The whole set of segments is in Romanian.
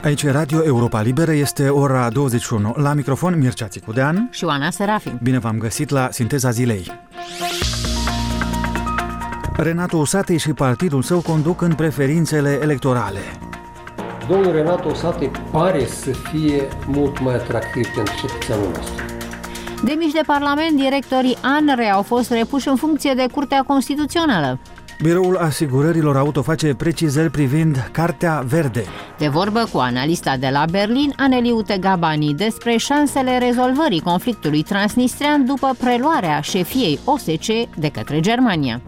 Aici Radio Europa Liberă, este ora 21. La microfon Mircea Țicudean și Oana Serafin. Bine v-am găsit la Sinteza Zilei. Renato Usatăi și partidul său conduc în preferințele electorale. Domnul Renato Usatăi pare să fie mult mai atractiv pentru cetățeanul nostru. Demiși de Parlament, directorii ANRE au fost repuși în funcție de Curtea Constituțională. Biroul Asigurărilor Auto face precizări privind Cartea Verde. De vorbă cu analista de la Berlin, Aneli Utegabani, despre șansele rezolvării conflictului transnistrean după preluarea șefiei OSCE de către Germania.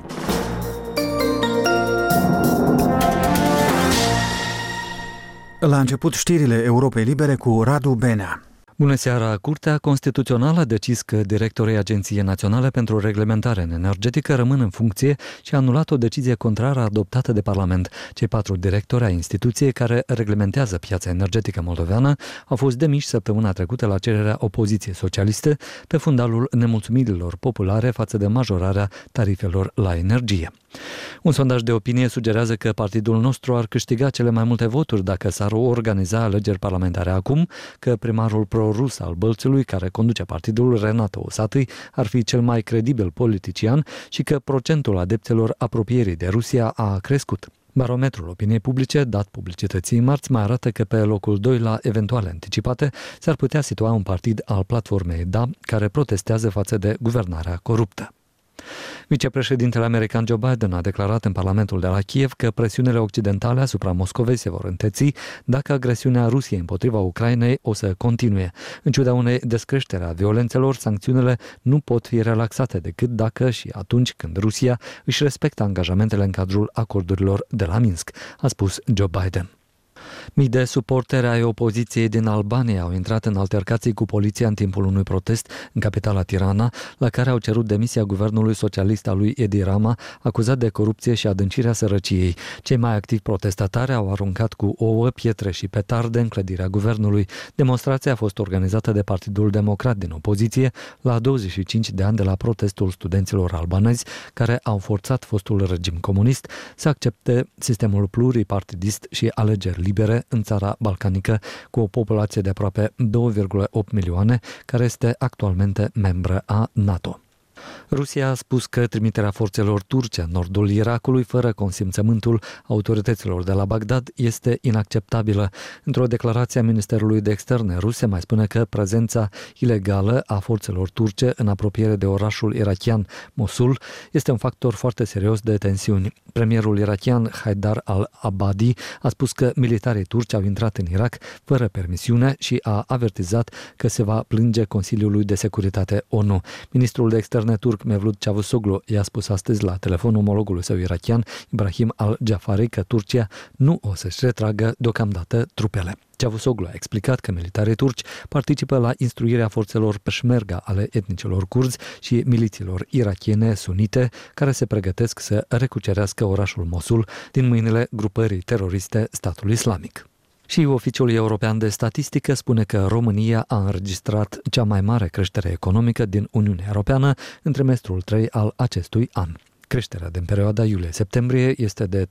La început știrile Europei Libere cu Radu Benea. Bună seara! Curtea Constituțională a decis că directorii Agenției Naționale pentru Reglementare Energetică rămân în funcție și a anulat o decizie contrară adoptată de Parlament. Cei 4 directori ai instituției care reglementează piața energetică moldoveană au fost demiși săptămâna trecută la cererea opoziției socialiste pe fundalul nemulțumirilor populare față de majorarea tarifelor la energie. Un sondaj de opinie sugerează că partidul nostru ar câștiga cele mai multe voturi dacă s-ar organiza alegeri parlamentare acum, că primarul pro-rus al Bălțului, care conduce partidul, Renato Usatăi, ar fi cel mai credibil politician și că procentul adeptelor apropierii de Rusia a crescut. Barometrul opiniei publice, dat publicității marți, mai arată că pe locul 2 la eventuale anticipate s-ar putea situa un partid al platformei DA, care protestează față de guvernarea coruptă. Vicepreședintele american Joe Biden a declarat în Parlamentul de la Kiev că presiunile occidentale asupra Moscovei se vor înteți dacă agresiunea Rusiei împotriva Ucrainei o să continue. În ciuda unei descreștere a violențelor, sancțiunile nu pot fi relaxate decât dacă și atunci când Rusia își respectă angajamentele în cadrul acordurilor de la Minsk, a spus Joe Biden. Mii de suporteri ai opoziției din Albania au intrat în altercații cu poliția în timpul unui protest în capitala Tirana, la care au cerut demisia guvernului socialist al lui Edi Rama, acuzat de corupție și adâncirea sărăciei. Cei mai activi protestatari au aruncat cu ouă, pietre și petarde în clădirea guvernului. Demonstrația a fost organizată de Partidul Democrat din opoziție la 25 de ani de la protestul studenților albanezi, care au forțat fostul regim comunist să accepte sistemul pluripartidist și alegeri libere în țara balcanică, cu o populație de aproape 2,8 milioane, care este actualmente membră a NATO. Rusia a spus că trimiterea forțelor turce în nordul Irakului fără consimțământul autorităților de la Bagdad este inacceptabilă. Într-o declarație a Ministerului de Externe rus se mai spune că prezența ilegală a forțelor turce în apropiere de orașul irakian Mosul este un factor foarte serios de tensiuni. Premierul irakian Haidar al-Abadi a spus că militarii turci au intrat în Irak fără permisiune și a avertizat că se va plânge Consiliului de Securitate ONU. Ministrul de Externe turc Mevlut Cavusoglu i-a spus astăzi la telefon omologului său irakian Ibrahim al-Jafari că Turcia nu o să-și retragă deocamdată trupele. Cavusoglu a explicat că militarii turci participă la instruirea forțelor peșmerga ale etnicilor curzi și milițiilor irakiene sunite care se pregătesc să recucerească orașul Mosul din mâinile grupării teroriste Statul Islamic. Și Oficiul European de Statistică spune că România a înregistrat cea mai mare creștere economică din Uniunea Europeană în trimestrul 3 al acestui an. Creșterea din perioada iulie-septembrie este de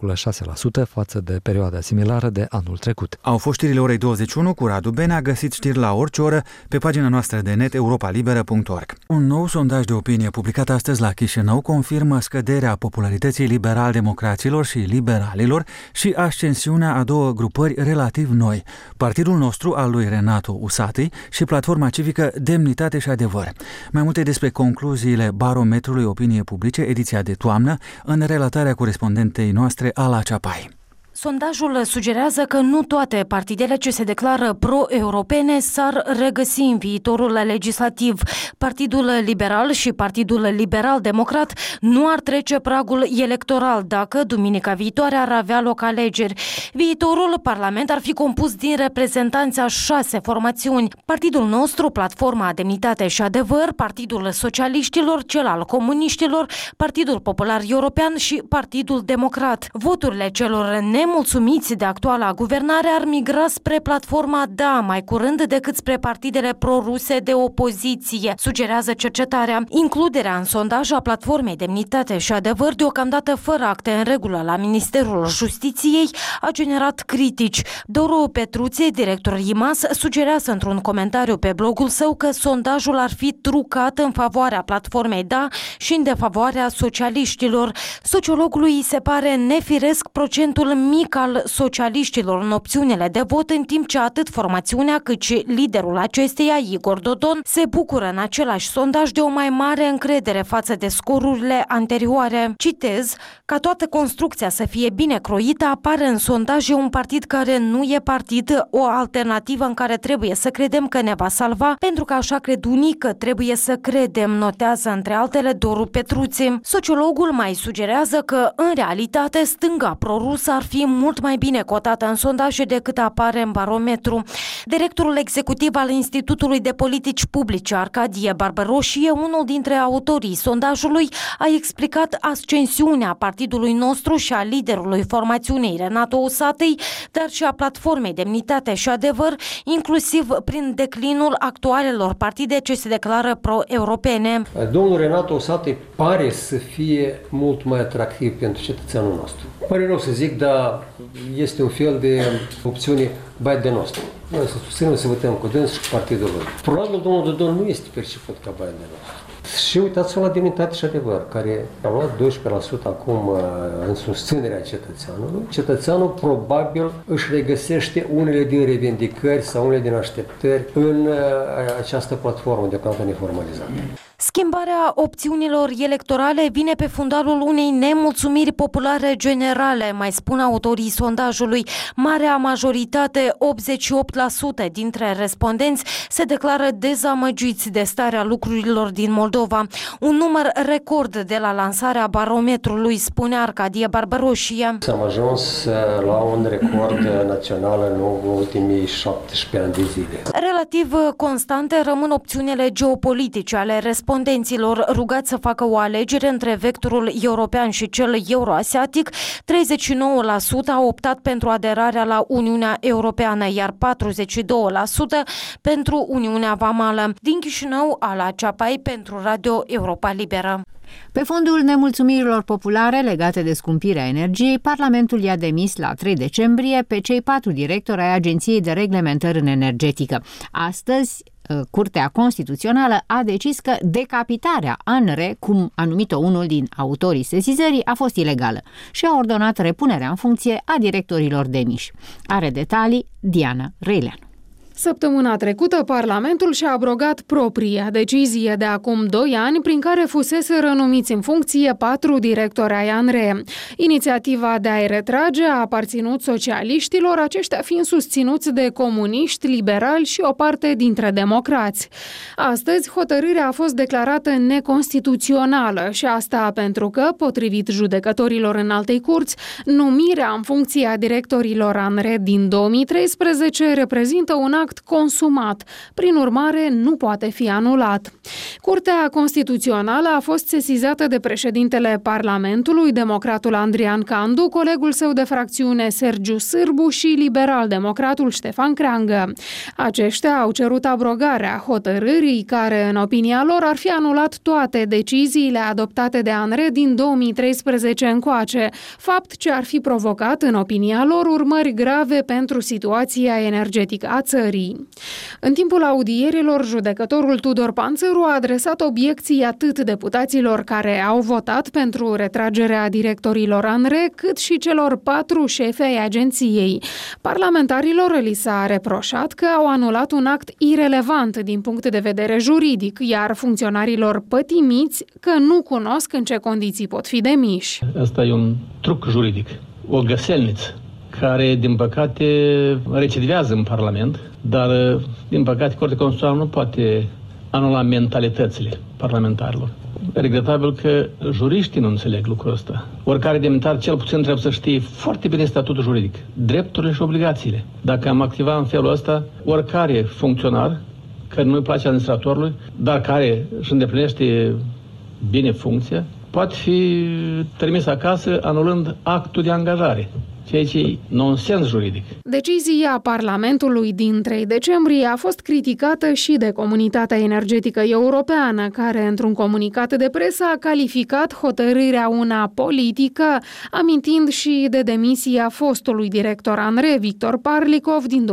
3,6% față de perioada similară de anul trecut. Au fost știrile orei 21 cu Radu Benea, găsiți știri la orice oră pe pagina noastră de net europalibera.org. Un nou sondaj de opinie publicat astăzi la Chișinău confirmă scăderea popularității liberal-democraților și liberalilor și ascensiunea a două grupări relativ noi, partidul nostru al lui Renato Usatăi și platforma civică Demnitate și Adevăr. Mai multe despre concluziile barometrului opinie publice, ediția de toamnă, în relatarea corespondentei noastre, Ala Ceapai. Sondajul sugerează că nu toate partidele ce se declară pro-europene s-ar regăsi în viitorul legislativ. Partidul Liberal și Partidul Liberal-Democrat nu ar trece pragul electoral dacă duminica viitoare ar avea loc alegeri. Viitorul parlament ar fi compus din reprezentanți a 6 formațiuni: Partidul nostru, Platforma Demnitate și Adevăr, Partidul Socialiștilor, cel al Comuniștilor, Partidul Popular European și Partidul Democrat. Voturile celor nemulțumiți de actuala guvernare ar migra spre platforma Da mai curând decât spre partidele pro-ruse de opoziție, sugerează cercetarea. Includerea în sondaj a platformei Demnitate și Adevăr, deocamdată fără acte în regulă la Ministerul Justiției, a generat critici. Doru Petruțe, director IMAS, sugerează într-un comentariu pe blogul său că sondajul ar fi trucat în favoarea platformei Da și în defavoarea socialiștilor. Sociologului îi se pare nefiresc procentul mic al socialiștilor în opțiunile de vot, în timp ce atât formațiunea cât și liderul acesteia, Igor Dodon, se bucură în același sondaj de o mai mare încredere față de scorurile anterioare. Citez: ca toată construcția să fie bine croită, apare în sondaje un partid care nu e partid, o alternativă în care trebuie să credem că ne va salva, pentru că așa cred unii că trebuie să credem, notează între altele Doru Petruțe. Sociologul mai sugerează că, în realitate, stânga prorusă ar fi mult mai bine cotată în sondaje decât apare în barometru. Directorul executiv al Institutului de Politici Publice, Arcadie Barbăroșie, unul dintre autorii sondajului, a explicat ascensiunea partidului nostru și a liderului formațiunii Renato Usatăi, dar și a platformei Demnitate și Adevăr, inclusiv prin declinul actualelor partide ce se declară pro-europene. Domnul Renato Usatăi pare să fie mult mai atractiv pentru cetățeanul nostru. Pare rău să zic, dar este un fel de opțiune Biden nostru. Noi să susținem, să votăm cu dâns și cu partidul lui. Probabil domnul Dodon nu este perceput ca Biden nostru. Și uitați-vă la Demnitate și Adevăr, care a luat 12% acum în susținerea cetățeanului. Cetățeanul probabil își regăsește unele din revendicări sau unele din așteptări în această platformă deocamdată neformalizată. Schimbarea opțiunilor electorale vine pe fundalul unei nemulțumiri populare generale, mai spun autorii sondajului. Marea majoritate, 88% dintre respondenți, se declară dezamăgiți de starea lucrurilor din Moldova. Un număr record de la lansarea barometrului, spune Arcadie Barbăroșie. Am ajuns la un record național în ultimii 17 ani de zile. Relativ constante rămân opțiunile geopolitice ale respondenților, rugați să facă o alegere între vectorul european și cel euroasiatic. 39% au optat pentru aderarea la Uniunea Europeană, iar 42% pentru Uniunea Vamală. Din Chișinău, Ala Ceapai pentru Radio Europa Liberă. Pe fondul nemulțumirilor populare legate de scumpirea energiei, Parlamentul i-a demis la 3 decembrie pe cei 4 directori ai Agenției de Reglementări în Energetică. Astăzi, Curtea Constituțională a decis că decapitarea ANRE, cum a numit-o unul din autorii sesizării, a fost ilegală și a ordonat repunerea în funcție a directorilor demiși. Are detalii Diana Reileanu. Săptămâna trecută, Parlamentul și-a abrogat propria decizie de acum 2 ani, prin care fusese renumiți în funcție 4 directori ai ANRE. Inițiativa de a-i retrage a aparținut socialiștilor, aceștia fiind susținuți de comuniști, liberali și o parte dintre democrați. Astăzi, hotărârea a fost declarată neconstituțională și asta pentru că, potrivit judecătorilor Înaltei Curți, numirea în funcție a directorilor ANRE din 2013 reprezintă un act consumat, prin urmare nu poate fi anulat. Curtea Constituțională a fost sesizată de președintele Parlamentului, democratul Andrian Candu, colegul său de fracțiune Sergiu Sârbu și liberal-democratul Ștefan Creangă. Aceștia au cerut abrogarea hotărârii care, în opinia lor, ar fi anulat toate deciziile adoptate de ANRE din 2013 încoace, fapt ce ar fi provocat, în opinia lor, urmări grave pentru situația energetică a țării. În timpul audierilor, judecătorul Tudor Panțăru a adresat obiecții atât deputaților care au votat pentru retragerea directorilor ANRE, cât și celor 4 șefi ai agenției. Parlamentarilor li s-a reproșat că au anulat un act irelevant din punct de vedere juridic, iar funcționarilor pătimiți că nu cunosc în ce condiții pot fi demiși. Asta e un truc juridic, o găselniță, care, din păcate, recidivează în Parlament, dar, din păcate, Curtea Constituțională nu poate anula mentalitățile parlamentarilor. Regretabil că juriștii nu înțeleg lucrul ăsta. Oricare demnitar, cel puțin, trebuie să știe foarte bine statutul juridic, drepturile și obligațiile. Dacă am activat în felul ăsta, oricare funcționar, care nu-i place administratorului, dar care își îndeplinește bine funcția, poate fi trimis acasă anulând actul de angajare. ceea ce e nonsens juridic. Decizia Parlamentului din 3 decembrie a fost criticată și de Comunitatea Energetică Europeană, care, într-un comunicat de presă, a calificat hotărârea una politică, amintind și de demisia fostului director ANRE, Victor Parlikov, din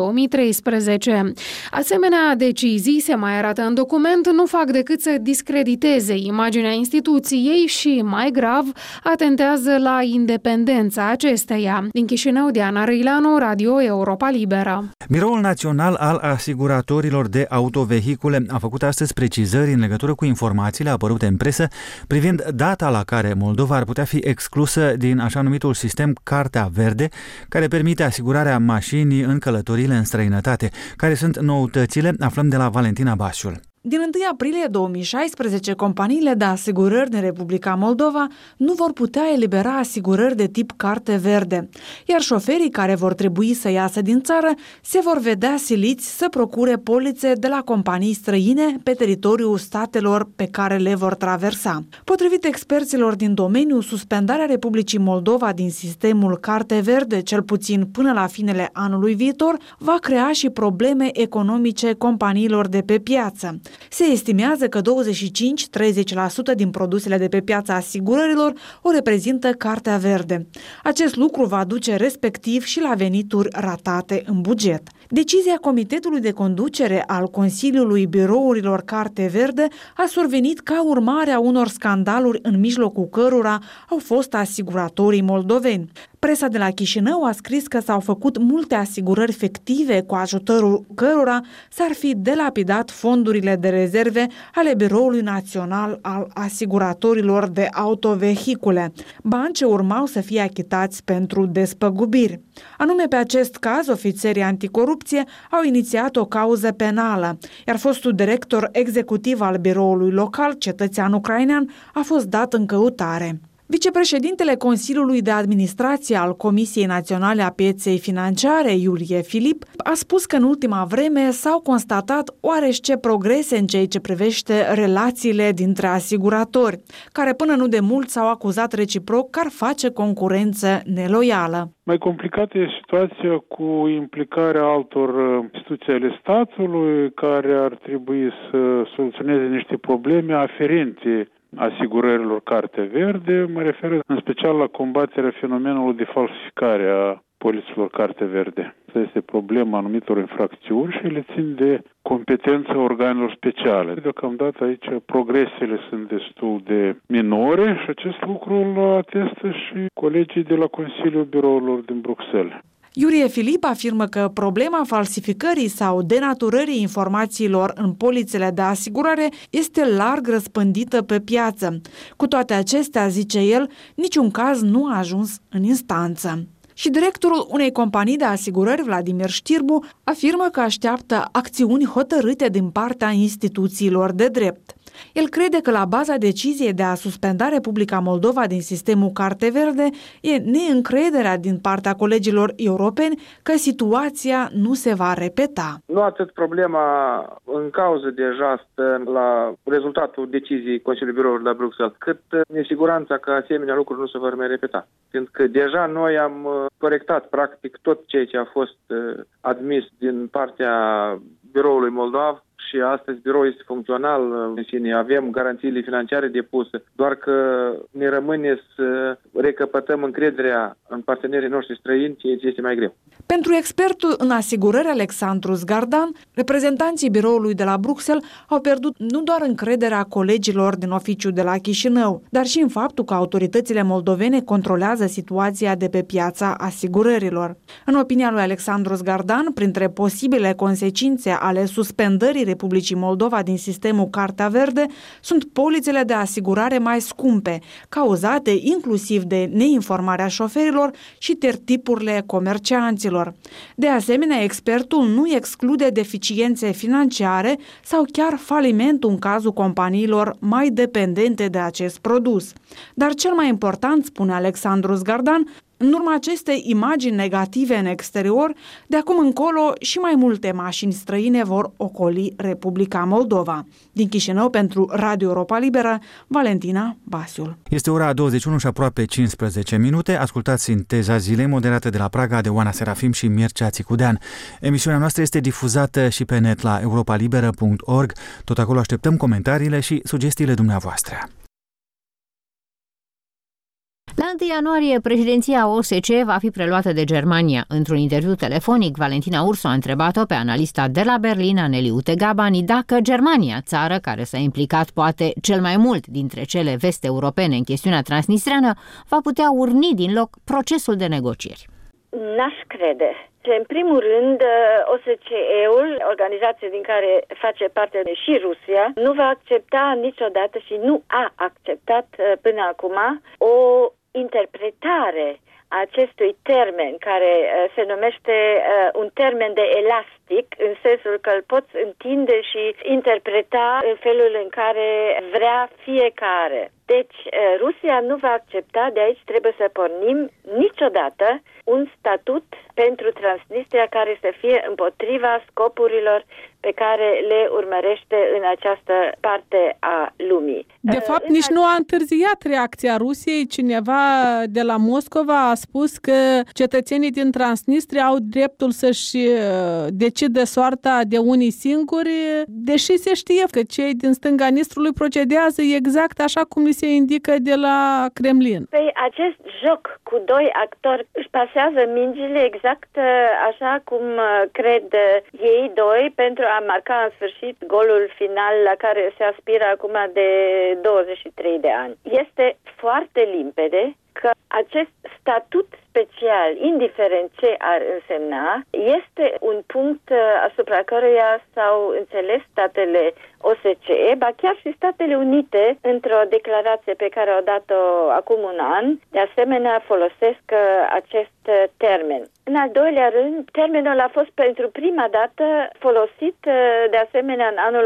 2013. Asemenea decizii, se mai arată în document, nu fac decât să discrediteze imaginea instituției și, mai grav, atentează la independența acesteia. Din Chișinău, Diana Răileanu, Radio Europa Liberă. Biroul Național al Asiguratorilor de Autovehicule a făcut astăzi precizări în legătură cu informațiile apărute în presă privind data la care Moldova ar putea fi exclusă din așa numitul sistem Cartea Verde, care permite asigurarea mașinii în călătoriile în străinătate. Care sunt noutățile? Aflăm de la Valentina Basiul. Din 1 aprilie 2016, companiile de asigurări din Republica Moldova nu vor putea elibera asigurări de tip carte verde, iar șoferii care vor trebui să iasă din țară se vor vedea siliți să procure polițe de la companii străine pe teritoriul statelor pe care le vor traversa. Potrivit experților din domeniu, suspendarea Republicii Moldova din sistemul carte verde, cel puțin până la finele anului viitor, va crea și probleme economice companiilor de pe piață. Se estimează că 25-30% din produsele de pe piața asigurărilor o reprezintă Cartea Verde. Acest lucru va duce respectiv și la venituri ratate în buget. Decizia Comitetului de Conducere al Consiliului Birourilor Carte Verde a survenit ca urmare a unor scandaluri în mijlocul cărora au fost asiguratorii moldoveni. Presa de la Chișinău a scris că s-au făcut multe asigurări fictive cu ajutorul cărora s-ar fi delapidat fondurile de rezerve ale Biroului Național al Asiguratorilor de Autovehicule, bani ce urmau să fie achitați pentru despăgubiri. Anume pe acest caz, ofițerii anticorupție au inițiat o cauză penală, iar fostul director executiv al biroului local, cetățean ucrainean, a fost dat în căutare. Vicepreședintele Consiliului de Administrație al Comisiei Naționale a Pieței Financiare, Iulie Filip, a spus că în ultima vreme s-au constatat oarește progrese în ceea ce privește relațiile dintre asiguratori, care până nu de mult s-au acuzat reciproc că ar face concurență neloială. Mai complicată e situația cu implicarea altor instituții ale statului care ar trebui să soluționeze niște probleme aferente asigurărilor Carte Verde. Mă refer în special la combaterea fenomenului de falsificare a poliților Carte Verde. Asta este problema anumitor infracțiuni și le țin de competența organelor speciale. Deocamdată aici progresele sunt destul de minore și acest lucru îl atestă și colegii de la Consiliul Birourilor din Bruxelles. Iulie Filip afirmă că problema falsificării sau denaturării informațiilor în polițele de asigurare este larg răspândită pe piață. Cu toate acestea, zice el, niciun caz nu a ajuns în instanță. Și directorul unei companii de asigurări, Vladimir Știrbu, afirmă că așteaptă acțiuni hotărâte din partea instituțiilor de drept. El crede că la baza deciziei de a suspenda Republica Moldova din sistemul Carte Verde e neîncrederea din partea colegilor europeni că situația nu se va repeta. Nu atât problema în cauză deja stă la rezultatul deciziei Consiliului Birourilor de la Bruxelles, cât nesiguranța că asemenea lucruri nu se vor mai repeta. Pentru că deja noi am corectat practic tot ceea ce a fost admis din partea Biroului Moldav, și astăzi biroul este funcțional în sine, avem garanțiile financiare depuse, doar că ne rămâne să recăpătăm încrederea în partenerii noștri străini, ceea ce este mai greu. Pentru expertul în asigurări Alexandru Zgardan, reprezentanții biroului de la Bruxelles au pierdut nu doar încrederea colegilor din oficiul de la Chișinău, dar și în faptul că autoritățile moldovene controlează situația de pe piața asigurărilor. În opinia lui Alexandru Zgardan, printre posibile consecințe ale suspendării Republicii Moldova din sistemul Cartea Verde sunt polițele de asigurare mai scumpe, cauzate inclusiv de neinformarea șoferilor și tertipurile comercianților. De asemenea, expertul nu exclude deficiențe financiare sau chiar falimentul în cazul companiilor mai dependente de acest produs. Dar cel mai important, spune Alexandru Zgardan, În urma acestei imagini negative în exterior, de acum încolo și mai multe mașini străine vor ocoli Republica Moldova. Din Chișinău, pentru Radio Europa Liberă, Valentina Basiul. Este ora 21 și aproape 15 minute. Ascultați Sinteza zilei, moderată de la Praga de Oana Serafim și Mircea Țicudean. Emisiunea noastră este difuzată și pe net la europalibera.org. Tot acolo așteptăm comentariile și sugestiile dumneavoastră. La 1 ianuarie, președinția OSCE va fi preluată de Germania. Într-un interviu telefonic, Valentina Ursu a întrebat-o pe analista de la Berlin, Aneli Utegabani, dacă Germania, țară care s-a implicat poate cel mai mult dintre cele vest-europene în chestiunea transnistreană, va putea urni din loc procesul de negocieri. N-aș crede. În primul rând, OSCE-ul, organizație din care face parte și Rusia, nu va accepta niciodată și nu a acceptat până acum o interpretare a acestui termen, care se numește un termen de elastic, în sensul că îl poți întinde și interpreta în felul în care vrea fiecare. Deci, Rusia nu va accepta, de aici trebuie să pornim niciodată un statut pentru Transnistria care să fie împotriva scopurilor pe care le urmărește în această parte a lumii. De fapt, nici nu a întârziat reacția Rusiei. Cineva de la Moscova a spus că cetățenii din Transnistria au dreptul să-și decidă soarta de unii singuri, deși se știe că cei din stânga Nistrului procedează exact așa cum li se indică de la Kremlin. Păi acest joc cu doi actori își pasează mingile exact așa cum cred ei doi pentru a marca în sfârșit golul final la care se aspiră acum de 23 de ani. Este foarte limpede că acest statut special, indiferent ce ar însemna, este un punct asupra căruia s-au înțeles statele OSCE, ba chiar și Statele Unite, într-o declarație pe care au dat-o acum un an, de asemenea folosesc acest termen. În al doilea rând, termenul a fost pentru prima dată folosit de asemenea în anul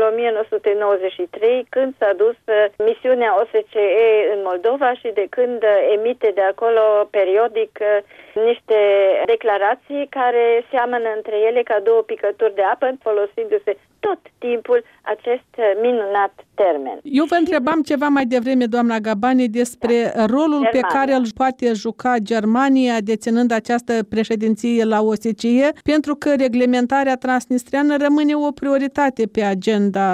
1993, când s-a dus misiunea OSCE în Moldova și de când emite de acolo periodic niște declarații care seamănă între ele ca două picături de apă, folosindu-se tot timpul acest minunat termen. Eu vă întrebam ceva mai devreme, doamna Gabani, despre rolul pe care îl poate juca Germania deținând această președinție la OSCE, pentru că reglementarea transnistreană rămâne o prioritate pe agenda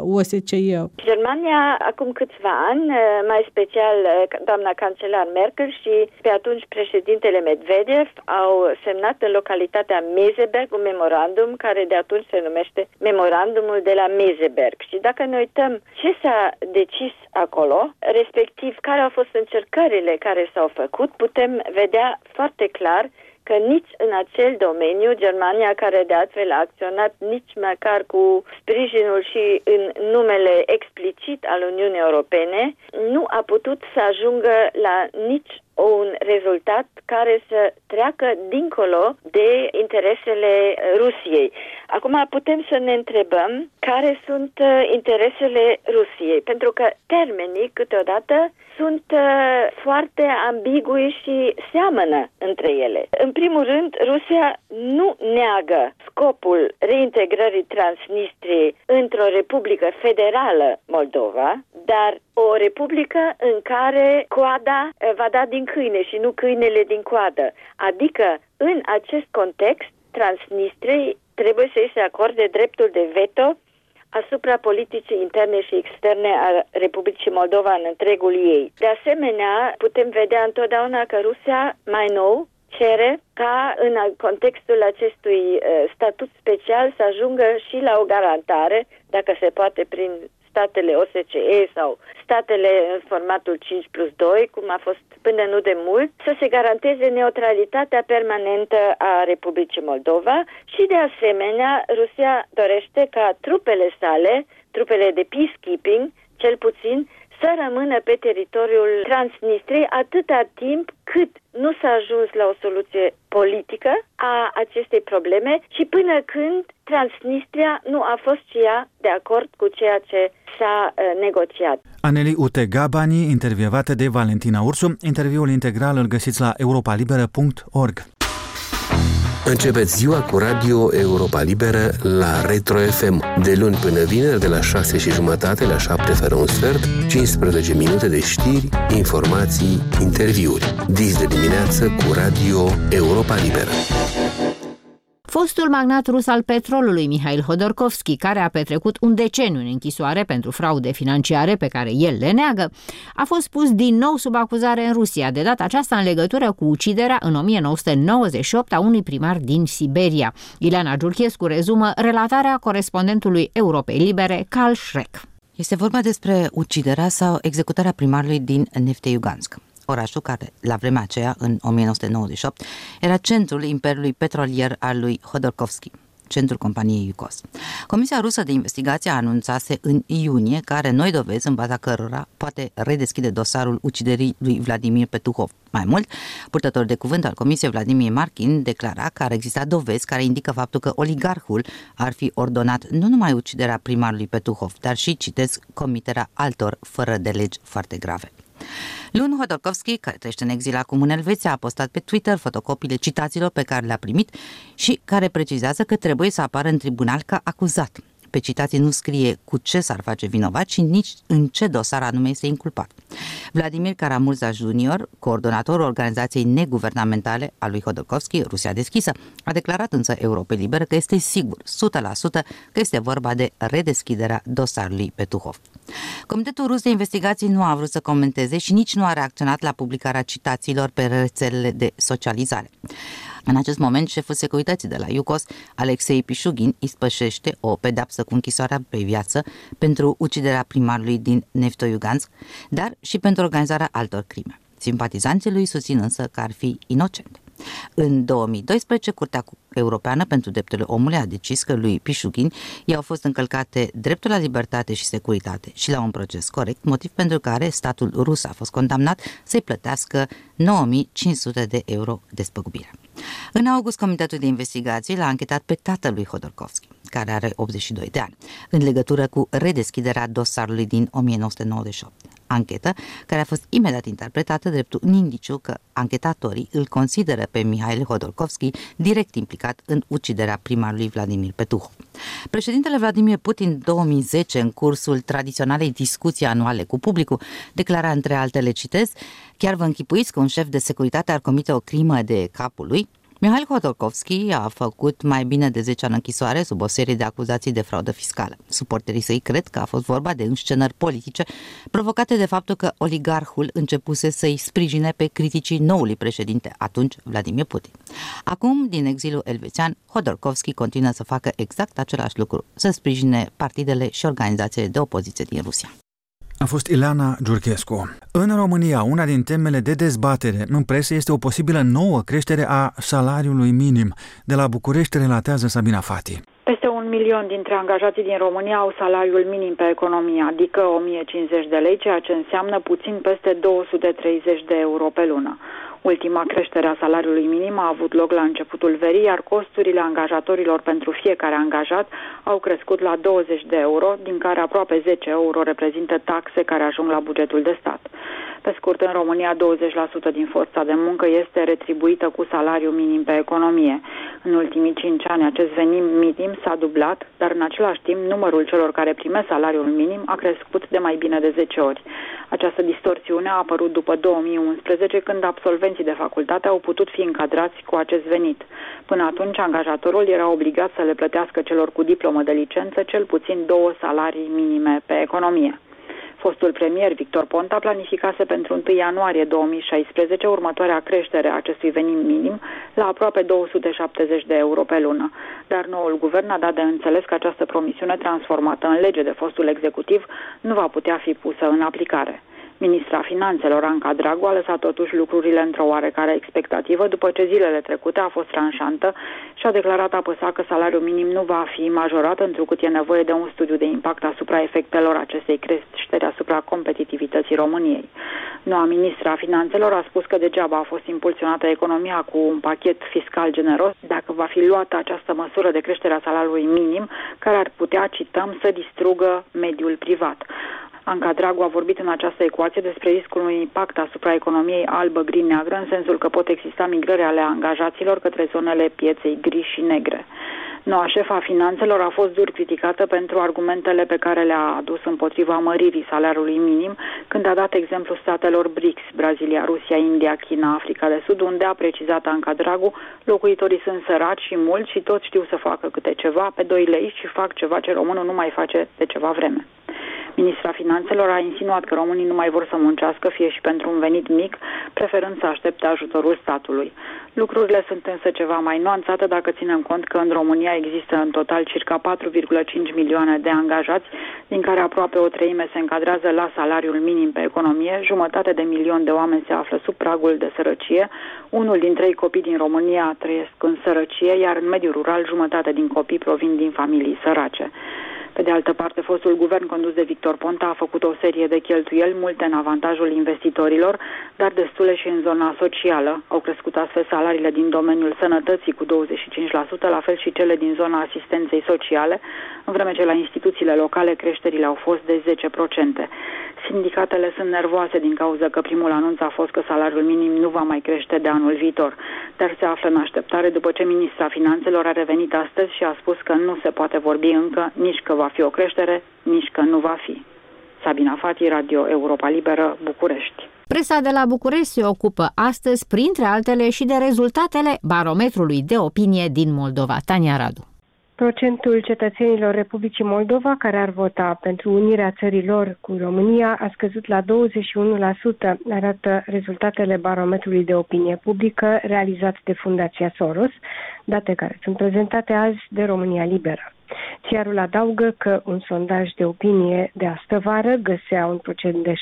OSCE. Germania, acum câțiva ani, mai special doamna cancelar Merkel și pe atunci președintele Medvedev, au semnat în localitatea Meseberg un memorandum care de atunci se numește memorandumul de la Meseberg. Și dacă ne uităm ce s-a decis acolo, respectiv care au fost încercările care s-au făcut, putem vedea foarte clar că nici în acel domeniu Germania, care de altfel a acționat nici măcar cu sprijinul și în numele explicit al Uniunii Europene, nu a putut să ajungă la nici un rezultat care să treacă dincolo de interesele Rusiei. Acum putem să ne întrebăm care sunt interesele Rusiei, pentru că termenii câteodată sunt foarte ambigui și seamănă între ele. În primul rând, Rusia nu neagă scopul reintegrării Transnistriei într-o republică federală Moldova, dar o republică în care coada va da din câine și nu câinele din coadă. Adică, în acest context, Transnistriei trebuie să-i se acorde dreptul de veto asupra politicii interne și externe a Republicii Moldova în întregul ei. De asemenea, putem vedea întotdeauna că Rusia, mai nou, cere ca în contextul acestui statut special să ajungă și la o garantare, dacă se poate prin statele OSCE sau statele în formatul 5+2, cum a fost până nu de mult, să se garanteze neutralitatea permanentă a Republicii Moldova și, de asemenea, Rusia dorește ca trupele sale, trupele de peacekeeping, cel puțin, să rămână pe teritoriul Transnistriei atâta timp cât nu s-a ajuns la o soluție politică a acestei probleme și până când Transnistria nu a fost și ea de acord cu ceea ce s-a negociat. Aneli Utegabani, intervievată de Valentina Ursu. Interviul integral îl găsiți la europalibera.org. Începeți ziua cu Radio Europa Liberă la Retro FM. De luni până vineri, de la 6:30 la 7:45, 15 minute de știri, informații, interviuri. Dis de dimineață cu Radio Europa Liberă. Fostul magnat rus al petrolului, Mihail Hodorkovski, care a petrecut un deceniu în închisoare pentru fraude financiare pe care el le neagă, a fost pus din nou sub acuzare în Rusia, de data aceasta în legătură cu uciderea în 1998 a unui primar din Siberia. Ileana Giurchescu rezumă relatarea corespondentului Europei Libere, Carl Schreck. Este vorba despre uciderea sau executarea primarului din Nefteyugansk, orașul care, la vremea aceea, în 1998, era centrul imperiului petrolier al lui Hodorkovski, centrul companiei Yukos. Comisia rusă de investigație a anunțase în iunie că are noi dovezi în baza cărora poate redeschide dosarul uciderii lui Vladimir Petuhov. Mai mult, purtător de cuvânt al Comisiei, Vladimir Markin, declara că ar exista dovezi care indică faptul că oligarhul ar fi ordonat nu numai uciderea primarului Petuhov, dar și, citez, comiterea altor fără de legi foarte grave. Luni, Hodorkovski, care trăiește în exil acum în Elveția, a postat pe Twitter fotocopiile citațiilor pe care le-a primit și care precizează că trebuie să apară în tribunal ca acuzat. Pe citații nu scrie cu ce s-ar face vinovat și nici în ce dosar anume este inculpat. Vladimir Karamurza Junior, coordonatorul organizației neguvernamentale a lui Hodorkovski, Rusia Deschisă, a declarat însă Europei Libere că este sigur, 100%, că este vorba de redeschiderea dosarului Petuhov. Comitetul rus de investigații nu a vrut să comenteze și nici nu a reacționat la publicarea citațiilor pe rețelele de socializare. În acest moment, șeful securității de la Yukos, Alexei Pishugin, ispășește o pedeapsă cu închisoarea pe viață pentru uciderea primarului din Nefteyugansk, dar și pentru organizarea altor crime. Simpatizanții lui susțin însă că ar fi inocent. În 2012, Curtea Europeană pentru Drepturile Omului a decis că lui Pishugin i-au fost încălcate dreptul la libertate și securitate și la un proces corect, motiv pentru care statul rus a fost condamnat să-i plătească 9.500 de euro despăgubire. În august, Comitetul de Investigații l-a anchetat pe tatălui Hodorkovski, care are 82 de ani, în legătură cu redeschiderea dosarului din 1998. Anchetă care a fost imediat interpretată drept un indiciu că anchetatorii îl consideră pe Mihail Hodorkovski direct implicat în uciderea primarului Vladimir Petuhov. Președintele Vladimir Putin, 2010, în cursul tradiționalei discuții anuale cu publicul, declara între altele, citez, chiar vă închipuiți că un șef de securitate ar comite o crimă de capul lui? Mihail Hodorkovski a făcut mai bine de 10 ani închisoare sub o serie de acuzații de fraudă fiscală. Suporterii săi cred că a fost vorba de înscenări politice provocate de faptul că oligarhul începuse să-i sprijine pe criticii noului președinte, atunci Vladimir Putin. Acum, din exilul elvețian, Hodorkovski continuă să facă exact același lucru, să sprijine partidele și organizațiile de opoziție din Rusia. A fost Ileana Giurchescu. În România, una din temele de dezbatere în presă este o posibilă nouă creștere a salariului minim. De la București relatează Sabina Fati. Peste 1 milion dintre angajații din România au salariul minim pe economie, adică 1.050 de lei, ceea ce înseamnă puțin peste 230 de euro pe lună. Ultima creștere a salariului minim a avut loc la începutul verii, iar costurile angajatorilor pentru fiecare angajat au crescut la 20 de euro, din care aproape 10 euro reprezintă taxe care ajung la bugetul de stat. Pe scurt, în România, 20% din forța de muncă este retribuită cu salariu minim pe economie. În ultimii 5 ani, acest venit minim s-a dublat, dar în același timp, numărul celor care primesc salariul minim a crescut de mai bine de 10 ori. Această distorsiune a apărut după 2011, când absolvenții de facultate au putut fi încadrați cu acest venit. Până atunci, angajatorul era obligat să le plătească celor cu diplomă de licență cel puțin 2 salarii minime pe economie. Fostul premier Victor Ponta planificase pentru 1 ianuarie 2016 următoarea creștere a acestui venit minim la aproape 270 de euro pe lună. Dar noul guvern a dat de înțeles că această promisiune transformată în lege de fostul executiv nu va putea fi pusă în aplicare. Ministra Finanțelor, Anca Dragu, a lăsat totuși lucrurile într-o oarecare expectativă după ce zilele trecute a fost tranșantă și a declarat apăsat că salariul minim nu va fi majorat, întrucât e nevoie de un studiu de impact asupra efectelor acestei creșteri asupra competitivității României. Noua ministra Finanțelor a spus că degeaba a fost impulsionată economia cu un pachet fiscal generos dacă va fi luată această măsură de creștere a salariului minim, care ar putea, cităm, să distrugă mediul privat. Anca Dragu a vorbit în această ecuație despre riscul unui impact asupra economiei albă, gri-neagră, în sensul că pot exista migrări ale angajaților către zonele pieței gri și negre. Noua șefa a finanțelor a fost dur criticată pentru argumentele pe care le-a adus împotriva măririi salariului minim, când a dat exemplu statelor BRICS, Brazilia, Rusia, India, China, Africa de Sud, unde a precizat Anca Dragu, locuitorii sunt săraci și mulți și toți știu să facă câte ceva pe 2 lei și fac ceva ce românul nu mai face de ceva vreme. Ministra Finanțelor a insinuat că românii nu mai vor să muncească, fie și pentru un venit mic, preferând să aștepte ajutorul statului. Lucrurile sunt însă ceva mai nuanțate dacă ținem cont că în România există în total circa 4,5 milioane de angajați, din care aproape o treime se încadrează la salariul minim pe economie, 500.000 de oameni se află sub pragul de sărăcie, 1 din 3 copii din România trăiesc în sărăcie, iar în mediul rural jumătate din copii provin din familii sărace. Pe de altă parte, fostul guvern condus de Victor Ponta a făcut o serie de cheltuieli, multe în avantajul investitorilor, dar destule și în zona socială. Au crescut astfel salariile din domeniul sănătății cu 25%, la fel și cele din zona asistenței sociale, în vreme ce la instituțiile locale creșterile au fost de 10%. Sindicatele sunt nervoase din cauza că primul anunț a fost că salariul minim nu va mai crește de anul viitor, dar se află în așteptare după ce ministra Finanțelor a revenit astăzi și a spus că nu se poate vorbi încă nici că va fi o creștere, nici că nu va fi. Sabina Fati, Radio Europa Liberă, București. Presa de la București se ocupă astăzi, printre altele, și de rezultatele barometrului de opinie din Moldova. Tania Radu. Procentul cetățenilor Republicii Moldova care ar vota pentru unirea țării lor cu România a scăzut la 21%, arată rezultatele barometrului de opinie publică realizat de Fundația Soros, date care sunt prezentate azi de România Liberă. Ziarul adaugă că un sondaj de opinie de astăvară găsea un procent de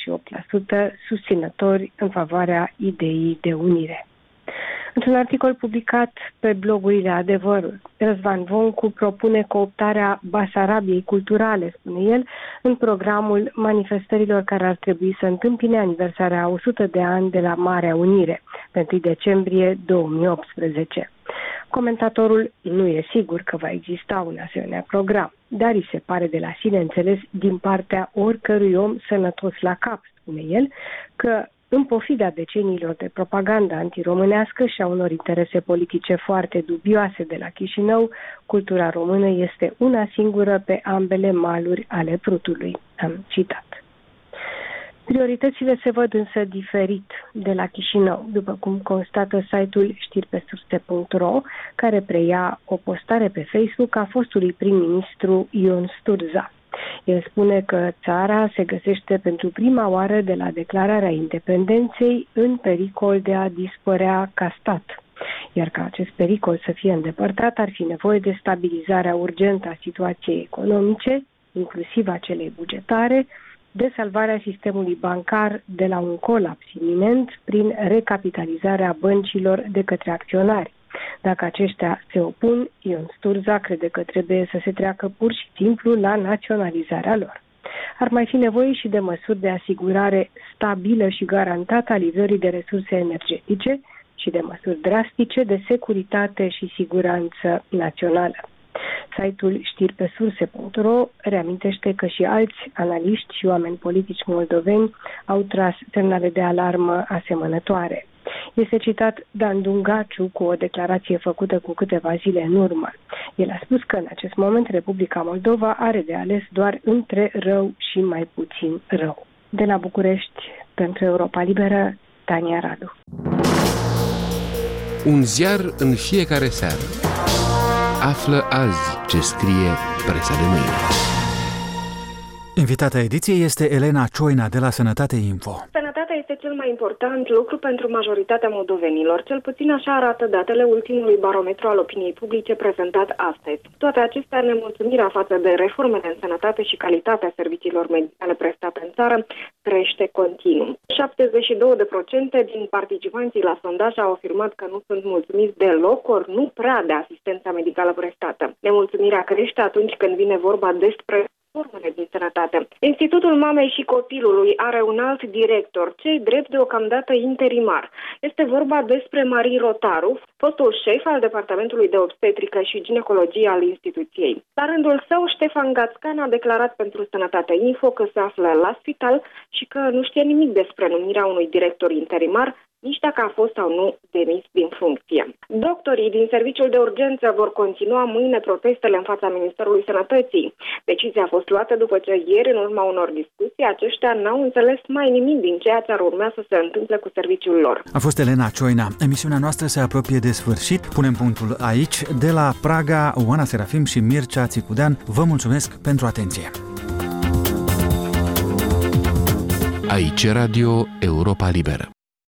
68% susținători în favoarea ideii de unire. Într-un articol publicat pe blogurile Adevărul, Răzvan Voncu propune cooptarea Basarabiei culturale, spune el, în programul manifestărilor care ar trebui să întâmpine aniversarea a 100 de ani de la Marea Unire, pe 1 decembrie 2018. Comentatorul nu e sigur că va exista un asemenea program, dar îi se pare de la sine înțeles din partea oricărui om sănătos la cap, spune el, că în pofida deceniilor de propagandă antiromânească și a unor interese politice foarte dubioase de la Chișinău, cultura română este una singură pe ambele maluri ale Prutului. Am citat. Prioritățile se văd însă diferit de la Chișinău, după cum constată site-ul știripesurse.ro, care preia o postare pe Facebook a fostului prim-ministru Ion Sturza. El spune că țara se găsește pentru prima oară de la declararea independenței în pericol de a dispărea ca stat. Iar ca acest pericol să fie îndepărtat, ar fi nevoie de stabilizarea urgentă a situației economice, inclusiv a celei bugetare, de salvarea sistemului bancar de la un colaps iminent prin recapitalizarea băncilor de către acționari. Dacă aceștia se opun, Ion Sturza crede că trebuie să se treacă pur și simplu la naționalizarea lor. Ar mai fi nevoie și de măsuri de asigurare stabilă și garantată a livrării de resurse energetice și de măsuri drastice de securitate și siguranță națională. Site-ul știripesurse.ro reamintește că și alți analiști și oameni politici moldoveni au tras semnale de alarmă asemănătoare. Este citat Dan Dungaciu cu o declarație făcută cu câteva zile în urmă. El a spus că în acest moment Republica Moldova are de ales doar între rău și mai puțin rău. De la București, pentru Europa Liberă, Tania Radu. Un ziar în fiecare seară. Află azi ce scrie presa de mâine. Invitata ediției este Elena Cioina de la Sănătate Info. Sănătatea este cel mai important lucru pentru majoritatea moldovenilor. Cel puțin așa arată datele ultimului barometru al opiniei publice prezentat astăzi. Toate acestea, nemulțumirea față de reformele în sănătate și calitatea serviciilor medicale prestate în țară crește continuu. 72% din participanții la sondaj au afirmat că nu sunt mulțumiți deloc, ori nu prea de asistența medicală prestată. Nemulțumirea crește atunci când vine vorba despre formele din sănătate. Institutul Mamei și Copilului are un alt director, cei drept deocamdată interimar. Este vorba despre Marie Rotaru, fostul șef al Departamentului de Obstetrică și Ginecologie al instituției. La rândul său, Ștefan Gațcan a declarat pentru Sănătate Info că se află la spital și că nu știe nimic despre numirea unui director interimar, nici dacă a fost sau nu demis din funcție. Doctorii din serviciul de urgență vor continua mâine protestele în fața Ministerului Sănătății. Decizia a fost luată după ce ieri, în urma unor discuții, aceștia n-au înțeles mai nimic din ceea ce ar urmea să se întâmple cu serviciul lor. A fost Elena Cioina. Emisiunea noastră se apropie de sfârșit. Punem punctul aici. De la Praga, Oana Serafim și Mircea Țicudean, vă mulțumesc pentru atenție. Aici Radio Europa Liberă.